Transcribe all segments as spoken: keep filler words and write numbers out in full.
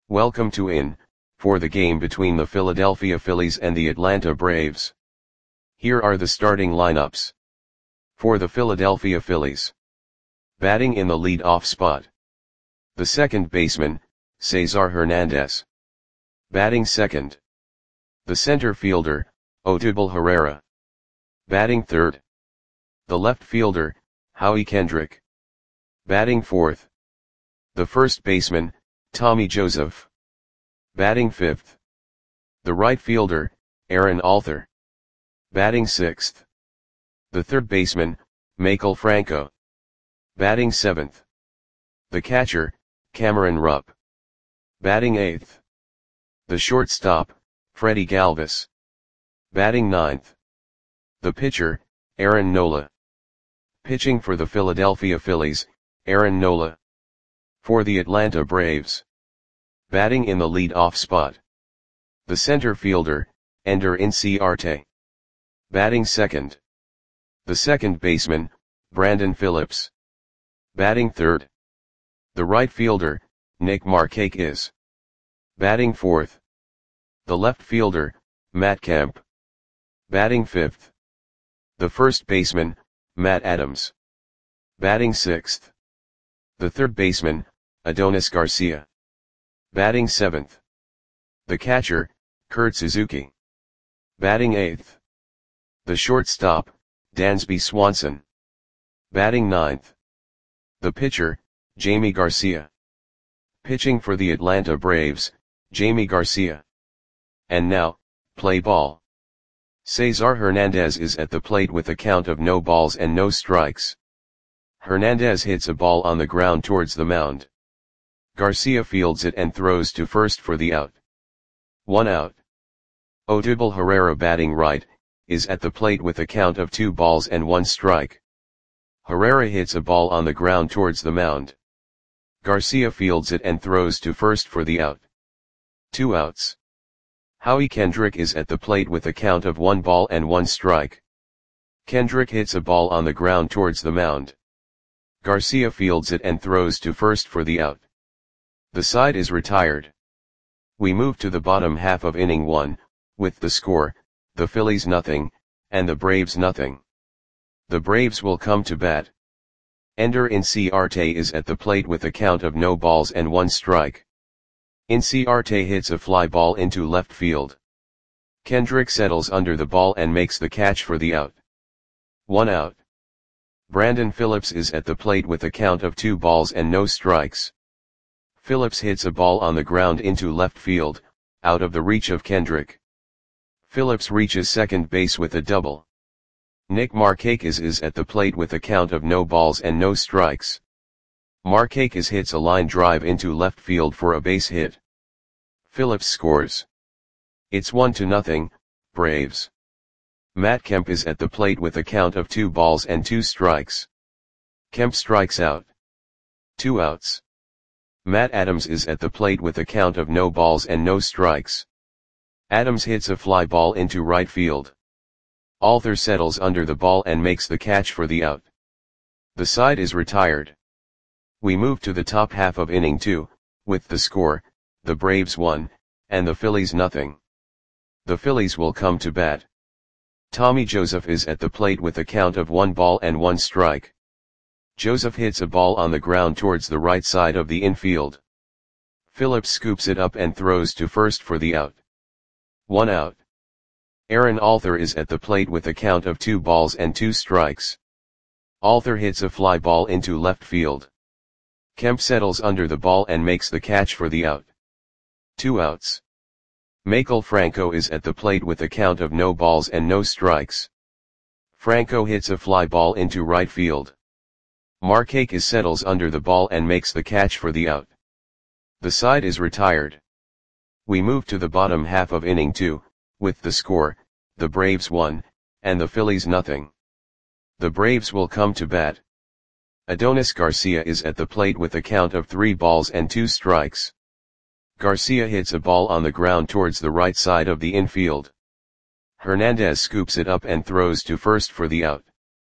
Welcome to In, for the game between the Philadelphia Phillies and the Atlanta Braves. Here are the starting lineups. For the Philadelphia Phillies. Batting in the lead-off spot. The second baseman, Cesar Hernandez. Batting second. The center fielder, Odubel Herrera. Batting third. The left fielder, Howie Kendrick. Batting fourth. The first baseman, Tommy Joseph. Batting fifth. The right fielder, Aaron Alther. Batting sixth. The third baseman, Maikel Franco. Batting seventh. The catcher, Cameron Rupp. Batting eighth. The shortstop, Freddie Galvis. Batting ninth. The pitcher, Aaron Nola. Pitching for the Philadelphia Phillies, Aaron Nola. For the Atlanta Braves. Batting in the lead-off spot. The center fielder, Ender Inciarte. Batting second. The second baseman, Brandon Phillips. Batting third. The right fielder, Nick Markakis. Batting fourth. The left fielder, Matt Kemp. Batting fifth. The first baseman, Matt Adams. Batting sixth. The third baseman, Adonis Garcia. Batting seventh. The catcher, Kurt Suzuki. Batting eighth. The shortstop, Dansby Swanson. Batting ninth. The pitcher, Jamie Garcia. Pitching for the Atlanta Braves, Jamie Garcia. And now, play ball. Cesar Hernandez is at the plate with a count of no balls and no strikes. Hernandez hits a ball on the ground towards the mound. Garcia fields it and throws to first for the out. One out. Odubel Herrera, batting right, is at the plate with a count of two balls and one strike. Herrera hits a ball on the ground towards the mound. Garcia fields it and throws to first for the out. Two outs. Howie Kendrick is at the plate with a count of one ball and one strike. Kendrick hits a ball on the ground towards the mound. Garcia fields it and throws to first for the out. The side is retired. We move to the bottom half of inning one, with the score, the Phillies nothing, and the Braves nothing. The Braves will come to bat. Ender Inciarte is at the plate with a count of no balls and one strike. Inciarte hits a fly ball into left field. Kendrick settles under the ball and makes the catch for the out. One out. Brandon Phillips is at the plate with a count of two balls and no strikes. Phillips hits a ball on the ground into left field, out of the reach of Kendrick. Phillips reaches second base with a double. Nick Markakis is at the plate with a count of no balls and no strikes. Markakis hits a line drive into left field for a base hit. Phillips scores. It's one to nothing, Braves. Matt Kemp is at the plate with a count of two balls and two strikes. Kemp strikes out. Two outs. Matt Adams is at the plate with a count of no balls and no strikes. Adams hits a fly ball into right field. Alther settles under the ball and makes the catch for the out. The side is retired. We move to the top half of inning two, with the score, the Braves one, and the Phillies nothing. The Phillies will come to bat. Tommy Joseph is at the plate with a count of one ball and one strike. Joseph hits a ball on the ground towards the right side of the infield. Phillips scoops it up and throws to first for the out. One out. Aaron Alther is at the plate with a count of two balls and two strikes. Alther hits a fly ball into left field. Kemp settles under the ball and makes the catch for the out. Two outs. Maikel Franco is at the plate with a count of no balls and no strikes. Franco hits a fly ball into right field. Markakis settles under the ball and makes the catch for the out. The side is retired. We move to the bottom half of inning two, with the score, the Braves one, and the Phillies nothing. The Braves will come to bat. Adonis Garcia is at the plate with a count of three balls and two strikes. Garcia hits a ball on the ground towards the right side of the infield. Hernandez scoops it up and throws to first for the out.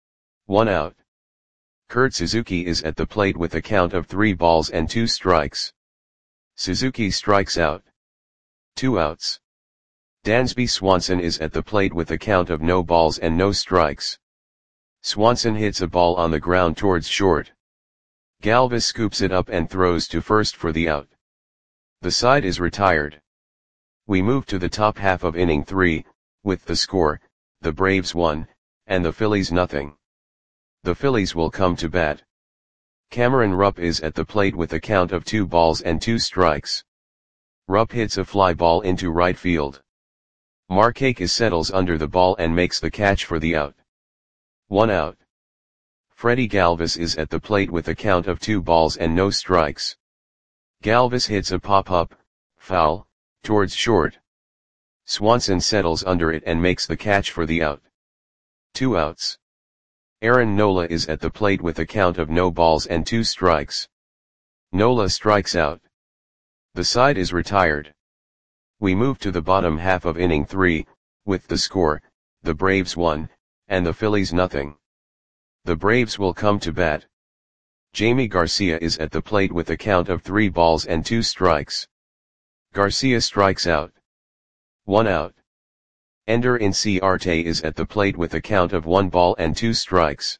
One out. Kurt Suzuki is at the plate with a count of three balls and two strikes. Suzuki strikes out. Two outs. Dansby Swanson is at the plate with a count of no balls and no strikes. Swanson hits a ball on the ground towards short. Galvis scoops it up and throws to first for the out. The side is retired. We move to the top half of inning three, with the score, the Braves one, and the Phillies nothing. The Phillies will come to bat. Cameron Rupp is at the plate with a count of two balls and two strikes. Rupp hits a fly ball into right field. Markakis settles under the ball and makes the catch for the out. One out. Freddie Galvis is at the plate with a count of two balls and no strikes. Galvis hits a pop-up, foul, towards short. Swanson settles under it and makes the catch for the out. Two outs. Aaron Nola is at the plate with a count of no balls and two strikes. Nola strikes out. The side is retired. We move to the bottom half of inning three, with the score, the Braves one, and the Phillies nothing. The Braves will come to bat. Jamie Garcia is at the plate with a count of three balls and two strikes. Garcia strikes out. One out. Ender Inciarte is at the plate with a count of one ball and two strikes.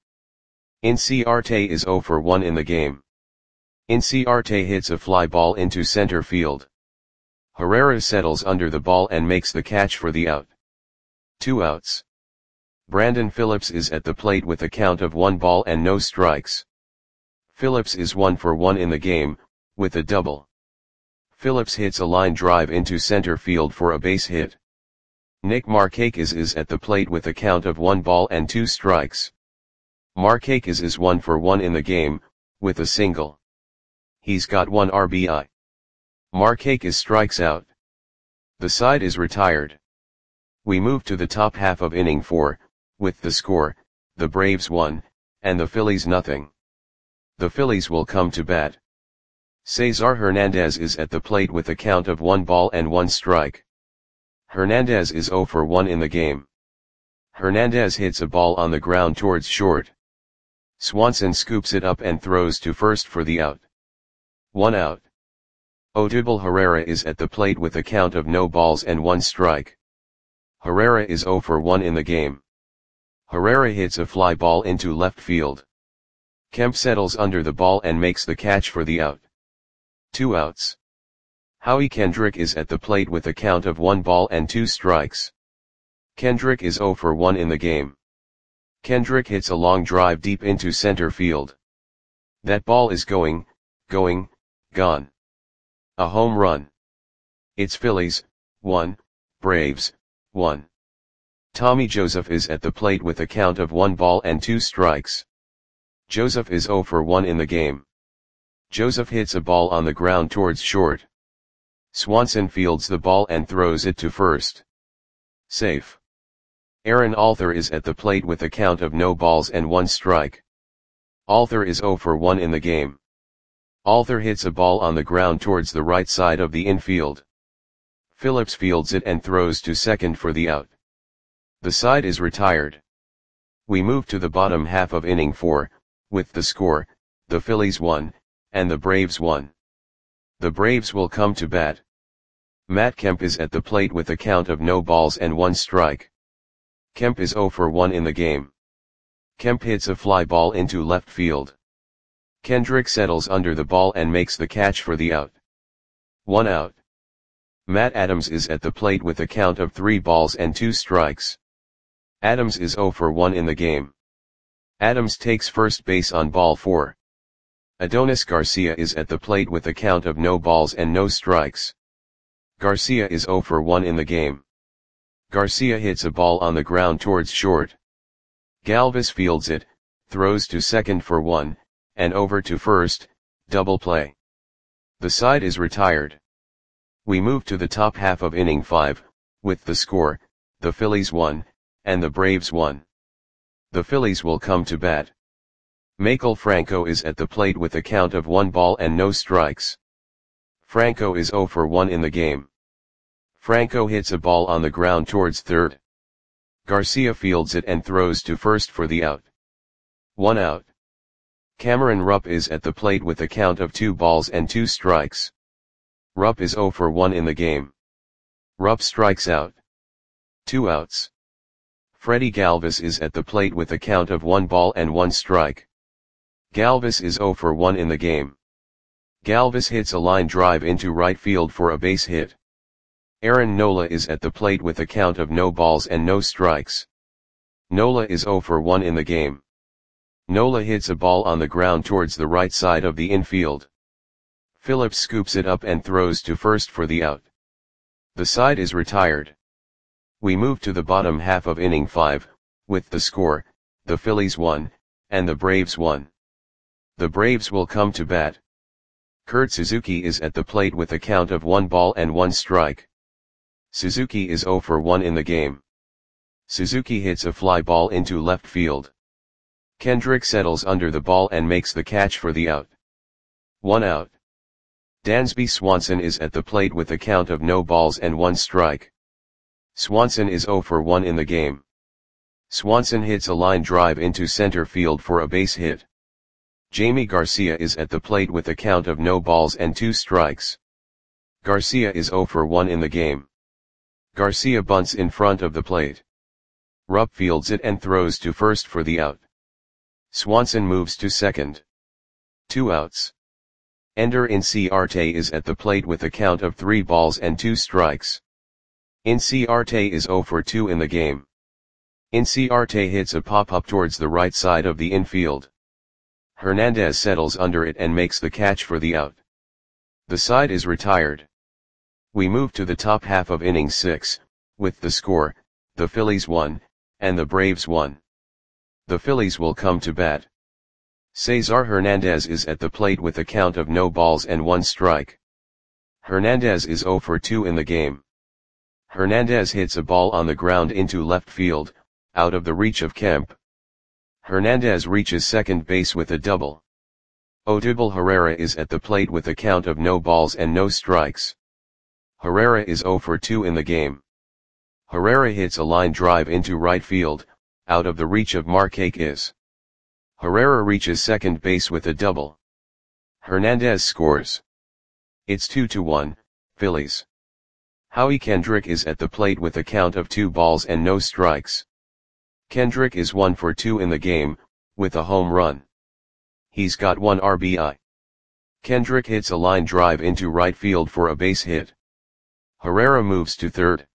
Inciarte is zero for one in the game. Inciarte hits a fly ball into center field. Herrera settles under the ball and makes the catch for the out. Two outs. Brandon Phillips is at the plate with a count of one ball and no strikes. Phillips is one for one in the game, with a double. Phillips hits a line drive into center field for a base hit. Nick Markakis is at the plate with a count of one ball and two strikes. Markakis is one for one in the game, with a single. He's got one R B I. Markakis strikes out. The side is retired. We move to the top half of inning four, with the score, the Braves one, and the Phillies nothing. The Phillies will come to bat. Cesar Hernandez is at the plate with a count of one ball and one strike. Hernandez is zero for one in the game. Hernandez hits a ball on the ground towards short. Swanson scoops it up and throws to first for the out. One out. Odubel Herrera is at the plate with a count of no balls and one strike. Herrera is zero for one in the game. Herrera hits a fly ball into left field. Kemp settles under the ball and makes the catch for the out. Two outs. Howie Kendrick is at the plate with a count of one ball and two strikes. Kendrick is zero for one in the game. Kendrick hits a long drive deep into center field. That ball is going, going, gone. A home run. It's Phillies, one, Braves, one. Tommy Joseph is at the plate with a count of one ball and two strikes. Joseph is zero for one in the game. Joseph hits a ball on the ground towards short. Swanson fields the ball and throws it to first. Safe. Aaron Alther is at the plate with a count of no balls and one strike. Alther is zero for one in the game. Alther hits a ball on the ground towards the right side of the infield. Phillips fields it and throws to second for the out. The side is retired. We move to the bottom half of inning four, with the score, the Phillies one, and the Braves one. The Braves will come to bat. Matt Kemp is at the plate with a count of no balls and one strike. Kemp is zero for one in the game. Kemp hits a fly ball into left field. Kendrick settles under the ball and makes the catch for the out. One out. Matt Adams is at the plate with a count of three balls and two strikes. Adams is zero for one in the game. Adams takes first base on ball four. Adonis Garcia is at the plate with a count of no balls and no strikes. Garcia is zero for one in the game. Garcia hits a ball on the ground towards short. Galvis fields it, throws to second for one, and over to first, double play. The side is retired. We move to the top half of inning five, with the score, the Phillies one, and the Braves one. The Phillies will come to bat. Maikel Franco is at the plate with a count of one ball and no strikes. Franco is zero for one in the game. Franco hits a ball on the ground towards third. Garcia fields it and throws to first for the out. One out. Cameron Rupp is at the plate with a count of two balls and two strikes. Rupp is zero for one in the game. Rupp strikes out. Two outs. Freddie Galvis is at the plate with a count of one ball and one strike. Galvis is zero for one in the game. Galvis hits a line drive into right field for a base hit. Aaron Nola is at the plate with a count of no balls and no strikes. Nola is zero for one in the game. Nola hits a ball on the ground towards the right side of the infield. Phillips scoops it up and throws to first for the out. The side is retired. We move to the bottom half of inning five, with the score, the Phillies one, and the Braves one. The Braves will come to bat. Kurt Suzuki is at the plate with a count of one ball and one strike. Suzuki is zero for one in the game. Suzuki hits a fly ball into left field. Kendrick settles under the ball and makes the catch for the out. One out. Dansby Swanson is at the plate with a count of no balls and one strike. Swanson is zero for one in the game. Swanson hits a line drive into center field for a base hit. Jamie Garcia is at the plate with a count of no balls and two strikes. Garcia is zero for one in the game. Garcia bunts in front of the plate. Rupp fields it and throws to first for the out. Swanson moves to second. Two outs. Ender Inciarte is at the plate with a count of three balls and two strikes. Inciarte is zero for two in the game. Inciarte hits a pop-up towards the right side of the infield. Hernandez settles under it and makes the catch for the out. The side is retired. We move to the top half of inning six, with the score, the Phillies one, and the Braves one. The Phillies will come to bat. Cesar Hernandez is at the plate with a count of no balls and one strike. Hernandez is zero for two in the game. Hernandez hits a ball on the ground into left field, out of the reach of Kemp. Hernandez reaches second base with a double. Odubel Herrera is at the plate with a count of no balls and no strikes. Herrera is zero for two in the game. Herrera hits a line drive into right field, out of the reach of Markakis. Herrera reaches second base with a double. Hernandez scores. It's two to one, Phillies. Howie Kendrick is at the plate with a count of two balls and no strikes. Kendrick is one for two in the game, with a home run. He's got one R B I. Kendrick hits a line drive into right field for a base hit. Herrera moves to third.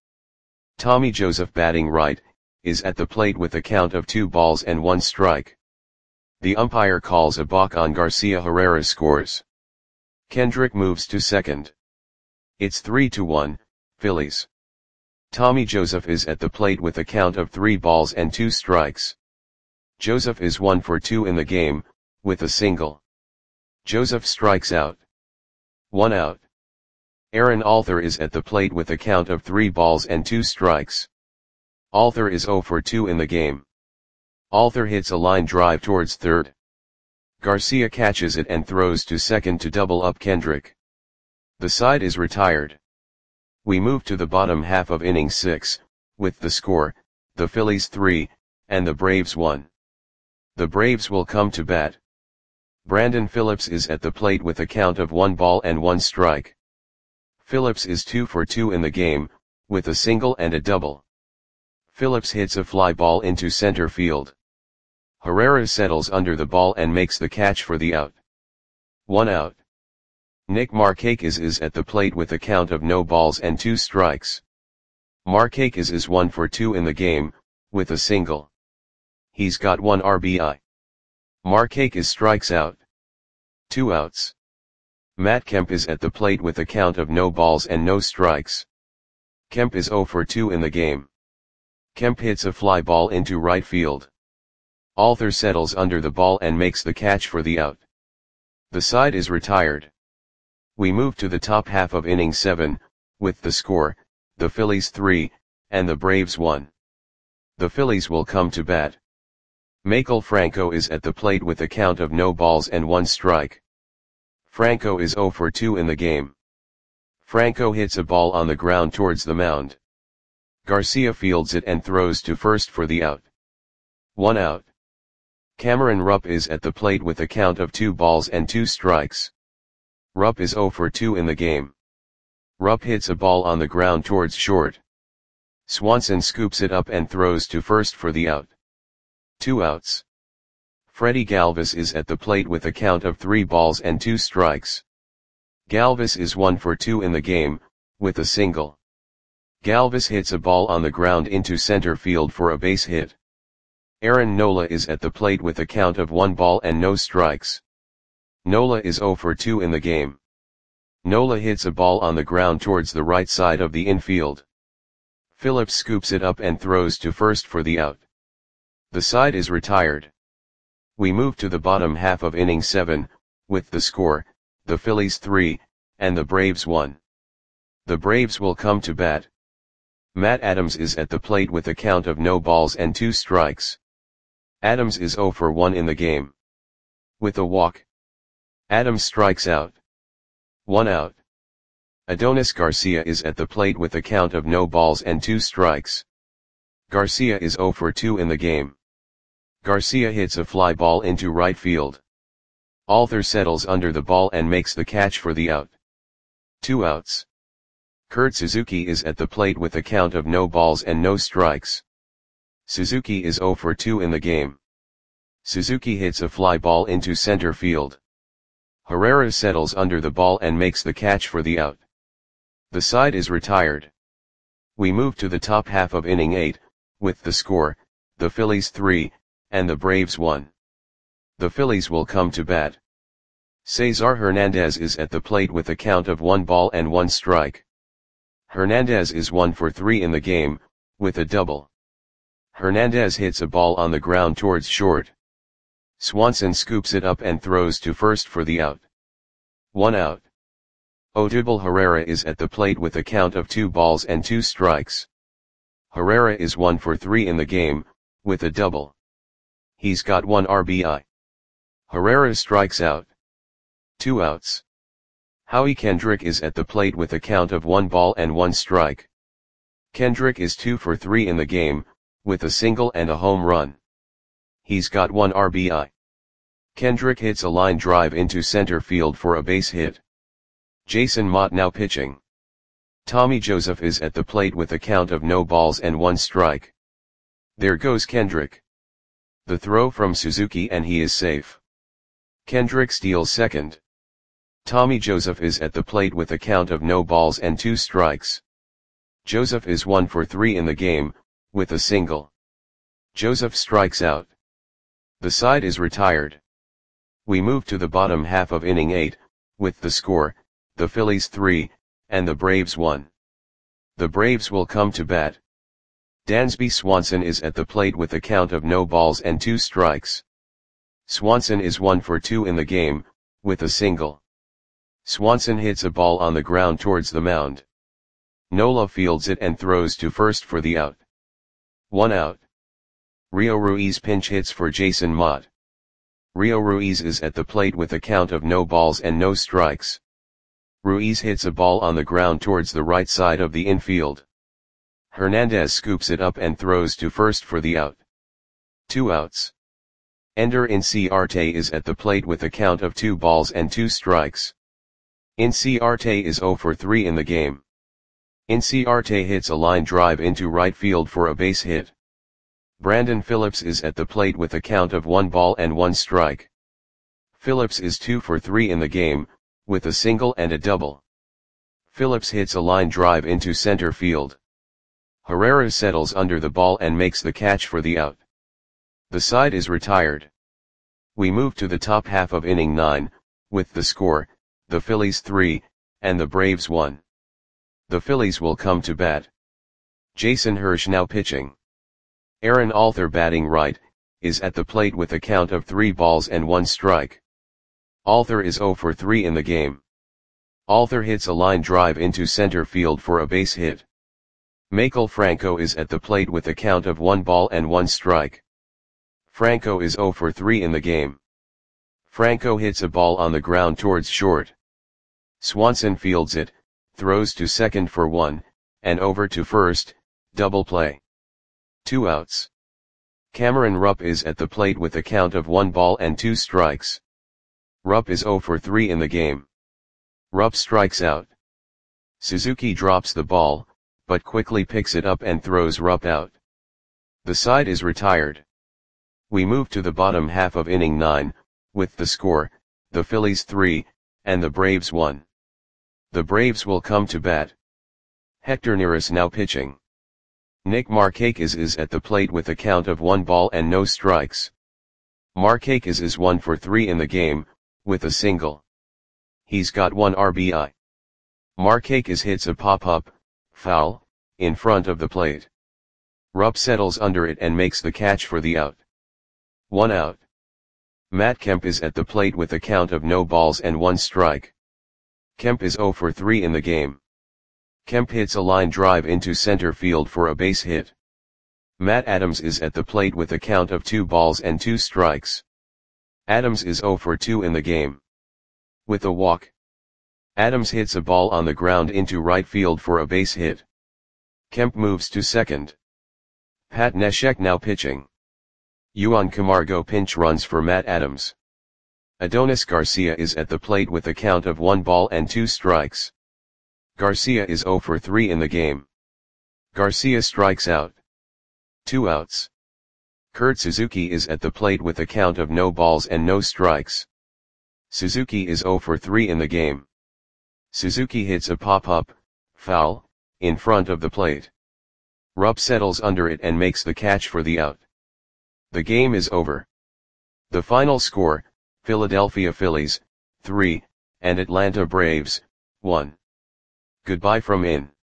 Tommy Joseph, batting right, is at the plate with a count of two balls and one strike. The umpire calls a balk on Garcia. Herrera scores. Kendrick moves to second. It's three to one, Phillies. Tommy Joseph is at the plate with a count of three balls and two strikes. Joseph is one for two in the game, with a single. Joseph strikes out. One out. Aaron Alther is at the plate with a count of three balls and two strikes. Alther is zero for two in the game. Alther hits a line drive towards third. Garcia catches it and throws to second to double up Kendrick. The side is retired. We move to the bottom half of inning six, with the score, the Phillies three, and the Braves one. The Braves will come to bat. Brandon Phillips is at the plate with a count of one ball and one strike. Phillips is two for two in the game, with a single and a double. Phillips hits a fly ball into center field. Herrera settles under the ball and makes the catch for the out. One out. Nick Markakis is at the plate with a count of no balls and two strikes. Markakis is one for two in the game, with a single. He's got one R B I. Markakis strikes out. Two outs. Matt Kemp is at the plate with a count of no balls and no strikes. Kemp is zero for two in the game. Kemp hits a fly ball into right field. Alther settles under the ball and makes the catch for the out. The side is retired. We move to the top half of inning seven, with the score, the Phillies three, and the Braves one. The Phillies will come to bat. Maikel Franco is at the plate with a count of no balls and one strike. Franco is zero for two in the game. Franco hits a ball on the ground towards the mound. Garcia fields it and throws to first for the out. One out. Cameron Rupp is at the plate with a count of two balls and two strikes. Rupp is zero for two in the game. Rupp hits a ball on the ground towards short. Swanson scoops it up and throws to first for the out. Two outs. Freddie Galvis is at the plate with a count of three balls and two strikes. Galvis is one for two in the game, with a single. Galvis hits a ball on the ground into center field for a base hit. Aaron Nola is at the plate with a count of one ball and no strikes. Nola is zero for two in the game. Nola hits a ball on the ground towards the right side of the infield. Phillips scoops it up and throws to first for the out. The side is retired. We move to the bottom half of inning seven, with the score, the Phillies three, and the Braves one. The Braves will come to bat. Matt Adams is at the plate with a count of no balls and two strikes. Adams is zero for one in the game. With a walk, Adams strikes out. One out. Adonis Garcia is at the plate with a count of no balls and two strikes. Garcia is zero for two in the game. Garcia hits a fly ball into right field. Alter settles under the ball and makes the catch for the out. Two outs. Kurt Suzuki is at the plate with a count of no balls and no strikes. Suzuki is zero for two in the game. Suzuki hits a fly ball into center field. Herrera settles under the ball and makes the catch for the out. The side is retired. We move to the top half of inning eight, with the score, the Phillies three, and the Braves one. The Phillies will come to bat. Cesar Hernandez is at the plate with a count of one ball and one strike. Hernandez is one for three in the game, with a double. Hernandez hits a ball on the ground towards short. Swanson scoops it up and throws to first for the out. One out. Odubel Herrera is at the plate with a count of two balls and two strikes. Herrera is one for three in the game, with a double. He's got one R B I. Herrera strikes out. Two outs. Howie Kendrick is at the plate with a count of one ball and one strike. Kendrick is two for three in the game, with a single and a home run. He's got one R B I. Kendrick hits a line drive into center field for a base hit. Jason Motte now pitching. Tommy Joseph is at the plate with a count of no balls and one strike. There goes Kendrick. The throw from Suzuki and he is safe. Kendrick steals second. Tommy Joseph is at the plate with a count of no balls and two strikes. Joseph is one for three in the game, with a single. Joseph strikes out. The side is retired. We move to the bottom half of inning eight, with the score, the Phillies three, and the Braves one. The Braves will come to bat. Dansby Swanson is at the plate with a count of no balls and two strikes. Swanson is one for two in the game, with a single. Swanson hits a ball on the ground towards the mound. Nola fields it and throws to first for the out. One out. Rio Ruiz pinch hits for Jason Motte. Rio Ruiz is at the plate with a count of no balls and no strikes. Ruiz hits a ball on the ground towards the right side of the infield. Hernandez scoops it up and throws to first for the out. Two outs. Ender Inciarte is at the plate with a count of two balls and two strikes. Inciarte is zero for three in the game. Inciarte hits a line drive into right field for a base hit. Brandon Phillips is at the plate with a count of one ball and one strike. Phillips is two for three in the game, with a single and a double. Phillips hits a line drive into center field. Herrera settles under the ball and makes the catch for the out. The side is retired. We move to the top half of inning nine, with the score, the Phillies three, and the Braves one. The Phillies will come to bat. Jason Hirsch now pitching. Aaron Alter batting right, is at the plate with a count of three balls and one strike. Alter is zero for three in the game. Alter hits a line drive into center field for a base hit. Michael Franco is at the plate with a count of one ball and one strike. Franco is zero for three in the game. Franco hits a ball on the ground towards short. Swanson fields it, throws to second for one, and over to first, double play. Two outs. Cameron Rupp is at the plate with a count of one ball and two strikes. Rupp is zero for three in the game. Rupp strikes out. Suzuki drops the ball, but quickly picks it up and throws Rupp out. The side is retired. We move to the bottom half of inning nine, with the score, the Phillies three, and the Braves one. The Braves will come to bat. Hector Neris now pitching. Nick Markakis is at the plate with a count of one ball and no strikes. Markakis is one for three in the game, with a single. He's got one R B I. Markakis hits a pop-up, foul, in front of the plate. Rupp settles under it and makes the catch for the out. One out. Matt Kemp is at the plate with a count of no balls and one strike. Kemp is zero for three in the game. Kemp hits a line drive into center field for a base hit. Matt Adams is at the plate with a count of two balls and two strikes. Adams is zero for two in the game. With a walk. Adams hits a ball on the ground into right field for a base hit. Kemp moves to second. Pat Neshek now pitching. Juan Camargo pinch runs for Matt Adams. Adonis Garcia is at the plate with a count of one ball and two strikes. Garcia is zero for three in the game. Garcia strikes out. Two outs. Kurt Suzuki is at the plate with a count of no balls and no strikes. Suzuki is zero for three in the game. Suzuki hits a pop-up, foul, in front of the plate. Rupp settles under it and makes the catch for the out. The game is over. The final score, Philadelphia Phillies, three, and Atlanta Braves, one. Goodbye from in.